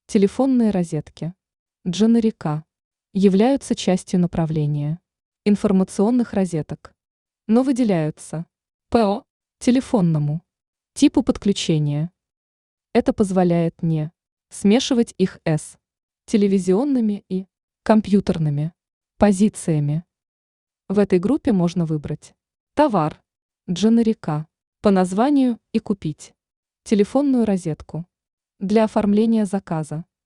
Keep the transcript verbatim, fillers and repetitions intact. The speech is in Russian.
Телефонные розетки Generica являются частью направления информационных розеток, но выделяются по телефонному типу подключения. Это позволяет не смешивать их с телевизионными и компьютерными позициями. В этой группе можно выбрать товар Generica по названию и купить телефонную розетку для оформления заказа.